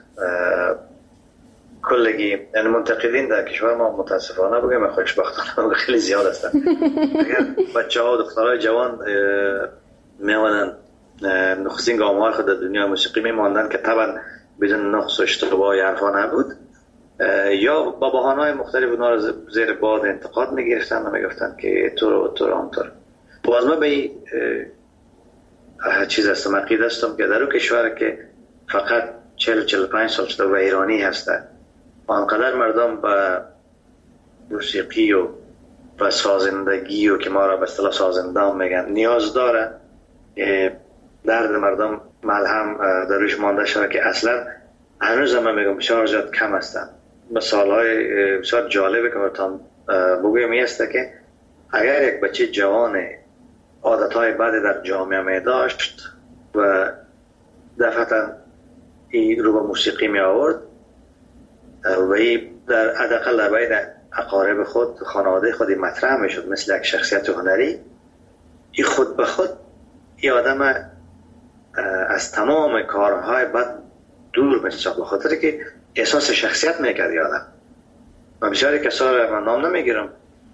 کلگی یعنی منتقدین در کشور ما متاسفانه بگم خوشبختانه خیلی زیاد هستن. اگر بچه ها و دخترهای جوان میمانن نخستین گام‌های خود در دنیای موسیقی میماندن که طبعا بدون نقص و اشتباه حرفا نبود، یا با بهانه‌های مختلف اونا رو زیر باد انتقاد میگرفتن و میگفتن که تو رو تو رو همطور. باز ما به چیز هستم، عقیده هستم که در اون کشور که فقط چهل چهل و پنج سال شده و ایرانی هسته، آنقدر مردم به موسیقی و به سازندگی و که ما را به اصطلاح سازندان میگن نیاز داره، درد مردم ملهم در روش مانده شده که اصلا هنوز هم میگم بسیار زیاد کم هستن. مثالهای بسیار جالبه که براتون بگویم است که اگر یک بچه جوان عادتهای بعد در جامعه می داشت و دفعتا این رو به موسیقی می آورد و این در حداقل در بین اقارب خود خانواده خودی مطرح می شد مثل یک شخصیت هنری، این خود به خود این آدم از تمام کارهای بد دور می شد، به خاطر که احساس شخصیت می کرد. آدم و بسیاری کسا را من نام نمی گیرم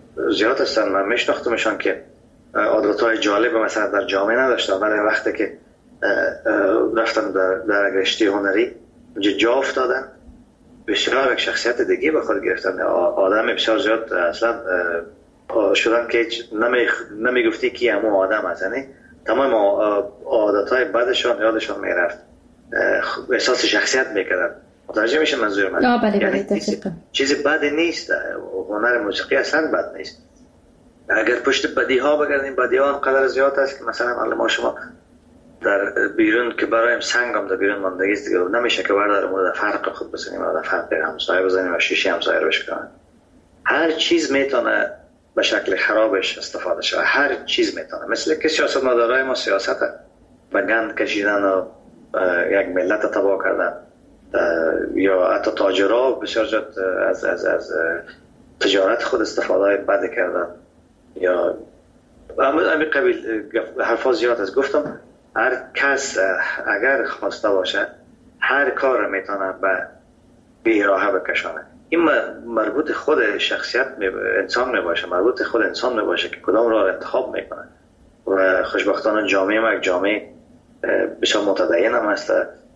زیاد هستن. من میشناختمشان که عادتهای جالب مثلا در جامعه نداشتن، ولی وقتی که رفتن در, در رشته هنری اونجا جا افتادن، بسیار یک شخصیت دیگه به خود گرفتن. آدم بسیار زیاد اصلا شدن که نمی نمی گفتی که همون آدم هست، یعنی تمام عادتهای بدشان یادشان میرفت، احساس شخصیت میکردن. متوجه میشه منظور من؟ آه بله بله یعنی دقیقاً. چیزی بد نیست، هنر موسیقی اصلا بد نیست. اگر پشت بدی ها بگردیم، بدی ها قدر زیاد است که مثلا ما شما در بیرون که برایم سنگ هم در بیرون ماندگی است دیگه، نمیشه که برداریم و در فرق خود بزنیم و در فرق همسایه بزنیم و شیشه همسایه رو بشکنیم. هر چیز میتونه به شکل خرابش استفاده شده، هر چیز میتونه. مثل که سیاست مدارای ما سیاست به گند کشیدن و یک ملت تباه کردن، یا حتی تاجرها بسیار جد از, از, از تجارت خود استفاده بد کردن، یا همین قبیل حرفا زیاد از. گفتم هر کس اگر خواسته باشه هر کار میتونه به بیراهه بکشانه. این مربوط خود شخصیت انسان میباشه، مربوط خود انسان میباشه که کدام راه انتخاب میکنه. و خوشبختانه جامعه ما یک جامعه بسیار متدین هم هست،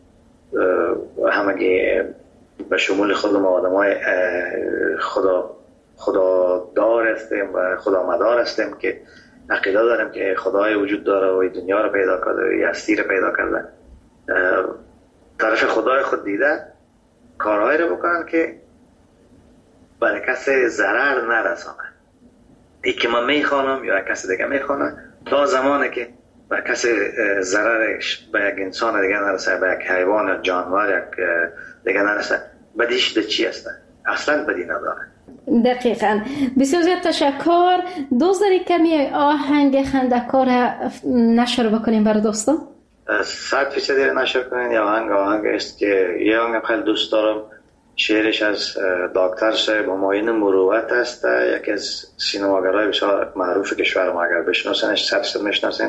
همگی به شمول خود ما آدم های خدا خدا دار هستیم و خدا مدار هستیم که عقیده داریم که خدای وجود داره و دنیا رو پیدا کرده و هستی رو پیدا کرده. طرف خدای خود دیده کارهایی رو بکنن که برای کسی ضرر نرسانه. ای که من میخوانم یا کسی دیگه میخوانه، تا زمانی که به کسی ضررش به یک انسان دیگه نرسه، به یک حیوان یا جانور یک دیگه نرسه، بدیش ده چی هسته؟ اصلا بدی نداره. دقیقاً. بسیار زیاد تشکر. دوست داری کمی آهنگ خندکار نشر بکنیم برای دوستان؟ صد فیصدی نشر کنین. یا آهنگ آهنگ است که یه آهنگ خیلی دوست دارم، شعرش از دکتر صاحب همایون مروت است، یکی از سینماگرای بسیار معروف کشور ما. اگر بشناسنش سرسد میشناسین.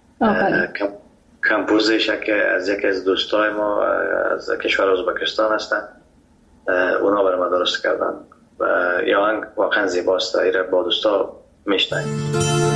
کمپوزش از یکی از دوستای ما از کشور ازبکستان هستن، اونا برای ما درست کردن و یه آهنگ واقعا زیباست. ایره با دوستا میشنیم.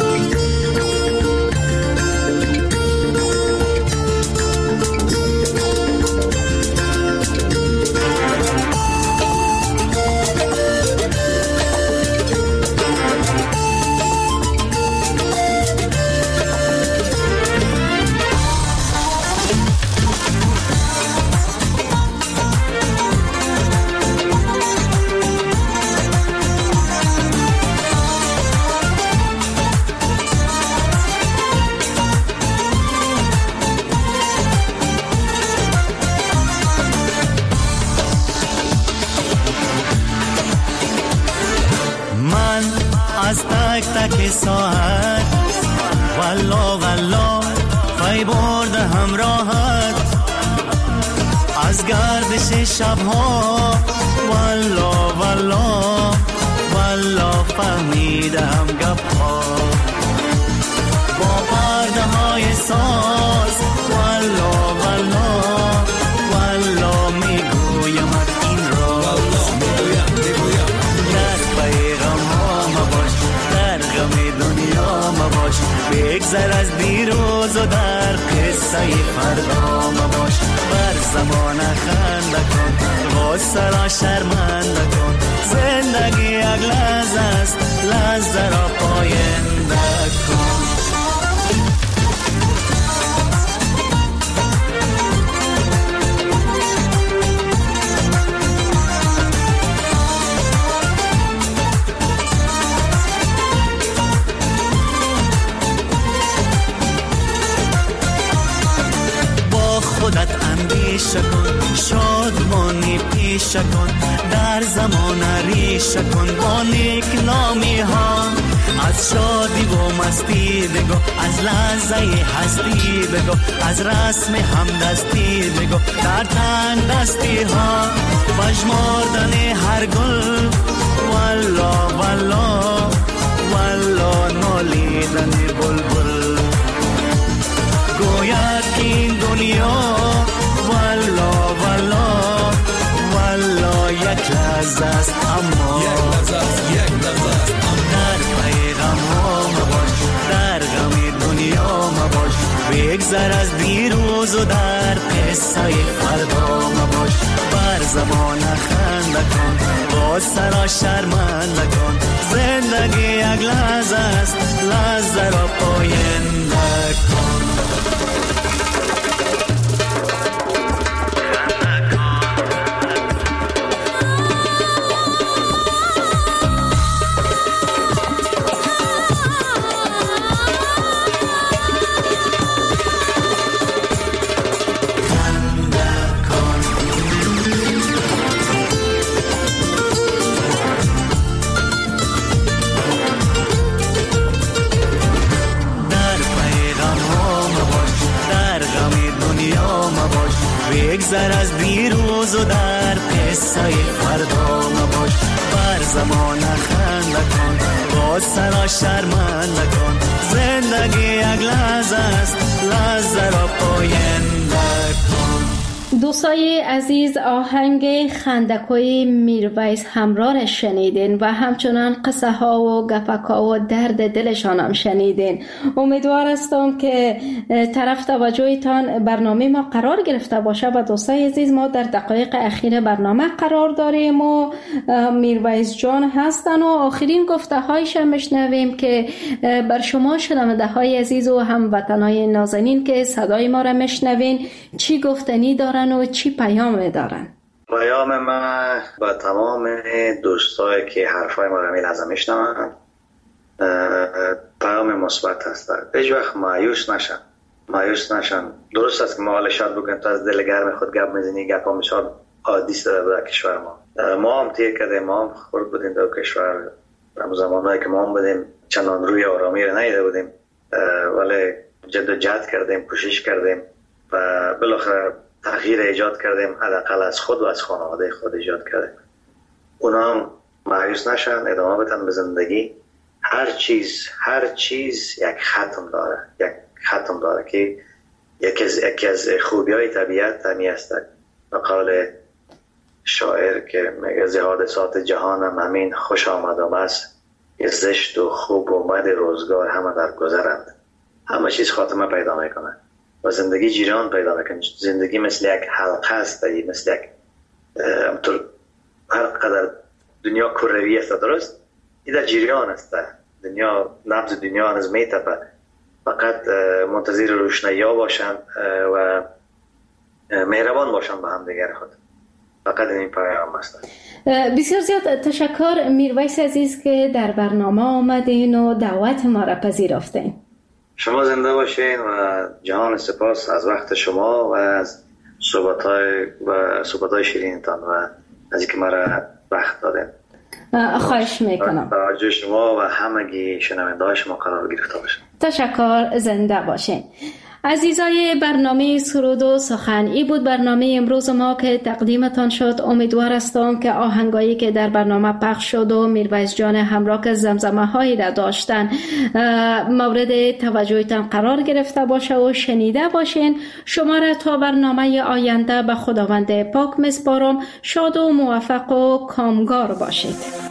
از تک تک ساعت والله والله پای برد همراهت، از گردش شبها والله والله والله فهمیدم گپها، با پرده های ساز والله والله والله میگویمت این راز، در پیغام ها مباش، در غم دنیا مباش، بگذر از دیروز و در قصه فردا مباش، بر زمان خنده کن غصه را شرمنده کن، زندگی یک لحظه است لحظه را پاینده کن. خودت اندیشه کن، شادمانی پیشه کن، در زمان ریشه کن با نیک نامی ها، از شادی و مستی بگو، از لحظه هستی بگو، از رسم همدستی بگو، در تن دستی ها بجماردن هر گل والله والله والله نالیدن بلبل، گوید که این دنیا والله والله والله یک لحظه است، اما یک لحظه است، یک لحظه است، در بگذر از دیروز و در قصه فردا مباش. بر زبان خنده کن، باز سرا شرمنده کن. زندگی یک لحظه است، لحظه را پاینده کن. بگذر از دیروز و در قصه فردا مباش. بر زمان خنده کن، باز سرا شرمنده کن. زندگی یک لحظه است، لحظه را پاینده کن. دوستای عزیز، آهنگ خندکوی میرویس همراه را شنیدین و همچنان قصه ها و گپک ها و درد دلشان هم شنیدین. امیدوار هستم که طرف توجهتان برنامه ما قرار گرفته باشه. و دوستای عزیز، ما در دقایق اخیر برنامه قرار داریم و میرویس جان هستن و آخرین گفته هایش هم بشنویم که بر شما شنونده های عزیز و هموطنای نازنین که صدای ما را میشنوین چی گفتنی دارن و چی پیام دارن؟ پیام من با تمام دوستایی که حرفای ما را میلازم میشنون پیام مثبت هست. هیچ وقت مایوس نشن مایوس نشن درست است که ما حال شاد بکنیم، تو از دل گرم خود گپ میزنی، گپ ها مثال عادی سر در کشور ما. ما هم تیر کردیم، ما هم خورد بودیم در کشور. در زمانهایی که ما هم بودیم چندان روی آرامی را نیده بودیم، ولی جد و جهد کردیم، کوشش کردیم و بالاخره تغییر ایجاد کردیم. حداقل از خود و از خانواده خود ایجاد کردیم. اونا هم مایوس نشن، ادامه بدن به زندگی. هر چیز هر چیز یک ختم داره، یک ختم داره که یکی از یکی از خوبی‌های طبیعت همی است. مقال شاعر که میگه ز حادثات جهانم همین خوش آمدم است، زشت و خوب و بد روزگار همه در گذرند. همه چیز خاتمه پیدا میکنه و زندگی جریان پیدا میکنه. زندگی مثل یک حلقه است، مثل یک همطور هر قدر دنیا کروی است، درست؟ این در جریان است. دنیا نبض دنیا هنوز میتپه، فقط منتظر روشنایی ها باشند و مهربان باشند به هم دیگر خود. فقط این پیام است. بسیار زیاد تشکر میرویس عزیز که در برنامه آمدین و دعوت ما را پذیرفتین. شما زنده باشین و جهان سپاس از وقت شما و از صحبت‌های و صحبت‌های شیرینتان و از اینکه ما را وقت دادین. خواهش میکنم. توجه شما و همگی شنونده‌های شما قرار گرفته باشه. تشکر، زنده باشین. عزیزای برنامه سرود و سخن، ای بود برنامه امروز ما که تقدیمتان شد. امیدوار هستم که آهنگایی که در برنامه پخش شد و میرویس جان همراه که زمزمه هایی را داشتن مورد توجهتان قرار گرفته باشه و شنیده باشین. شما را تا برنامه آینده به خداوند پاک میسپارم. شاد و موفق و کامگار باشید.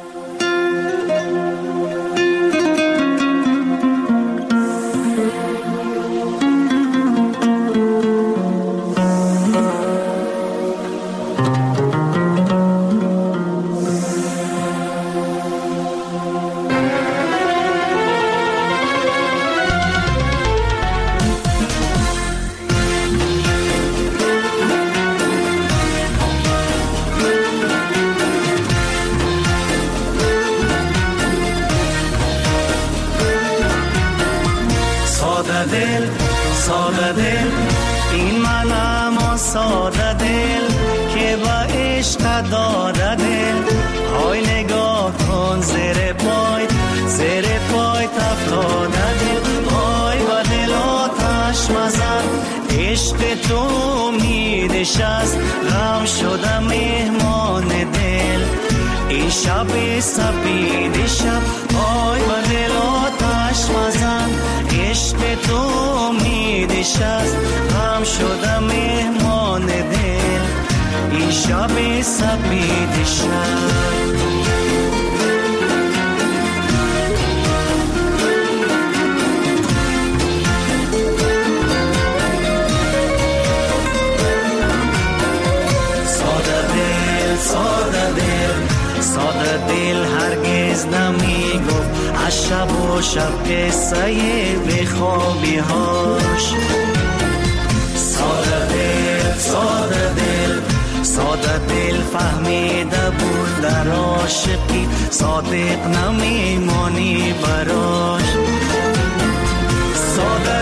ساده دل این منم ساده دل که با عشق داده دل. های نگاه کن زیر پای زیر پای تفتاده دل. های با دل آتش مزن عشق تو امیدش است. غم شده مهمان دل این شب سپید شب. های با دل آتش مزن عشق تو امیدش است. غم شده مهمان دل این شب سپید شب. شب و شب قصه بیخوابی هاش. ساده دل ساده دل ساده دل فهمیده بود در عاشقی صادق نمیمانی براش. ساده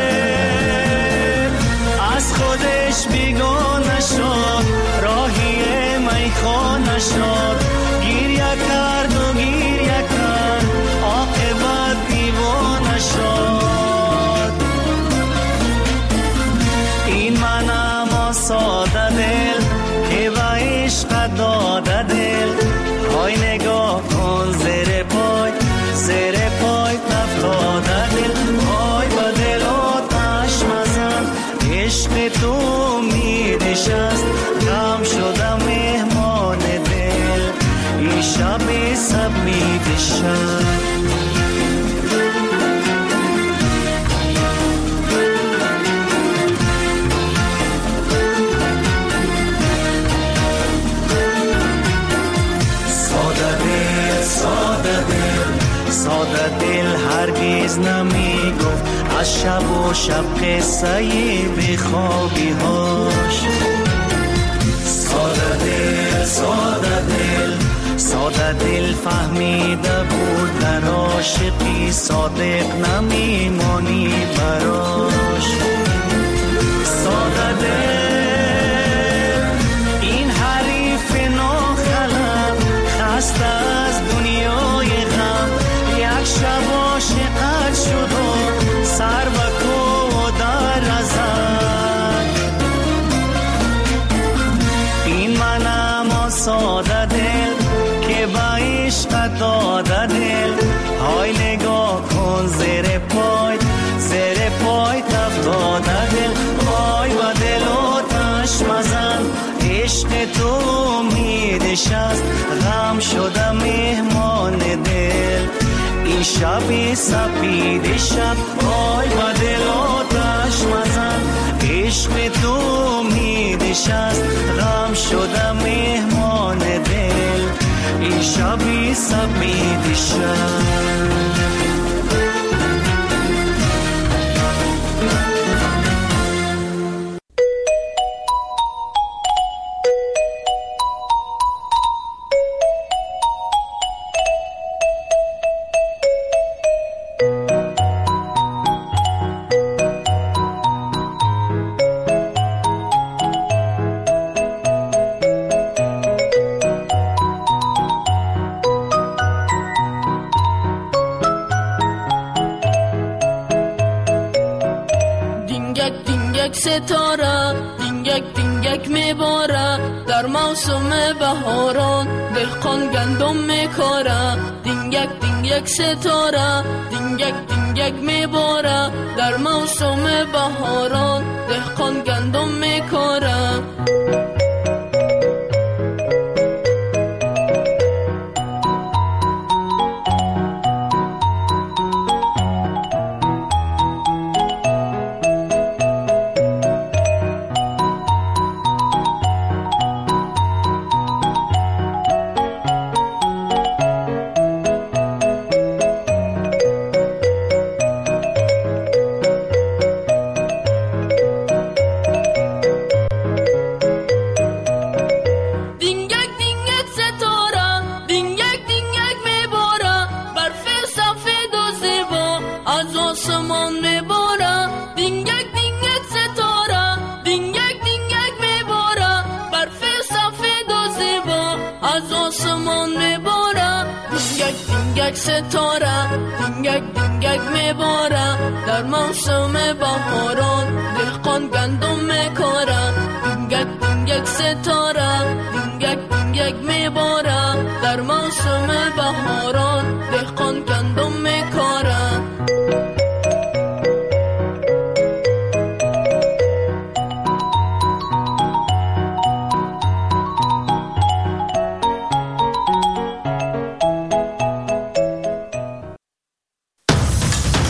دل از خودش بیگانه شد، راهی میخانه شد، گریه کرد و گریه کرد عاقبت دیوانه شد. این من اما ساده دل که به عشق داده دل، های نگاه کن زیر پای زیر پای افتاده دل، های با دل آتش مزن عشق تو امیدش است، غم شده مهمان دل این شب سب میدشد. ساده دل هرگز نمی گفت از شب و شب قصه بیخوابی هاش. ساده دل ساده دل ساده دل فهمیده بود در عاشقی صادق نمیمانی براش. ساده دل این حریف ناخلم خسته از دنیای غم، یک شب عاشقت شد و سر بکو در ازد. این من اما ساده دل که با عشق داده دل، های نگاه کن زیر پای زیر پای افتاده دل، های با دل آتش مزن عشق تو امیدش است، غم شده مهمان دل این شب سپید شب، آی با دل آتش مزن عشق تو امیدش است، غم شده مهمان دل این شب سپید شب. ستاره دینگک دینگک میباره در موسم بهاران، دهقان گندم میکاره. دینگک دینگک ستاره دینگک دینگک میباره در موسم بهاران، دهقان گندم میکاره. ستاره دینگک دینگک میباره در موسم بهاران، دهقان گندم میکاره. دینگک دینگک ستاره دینگک دینگک میباره در موسم بهاران، دهقان گندم میکاره.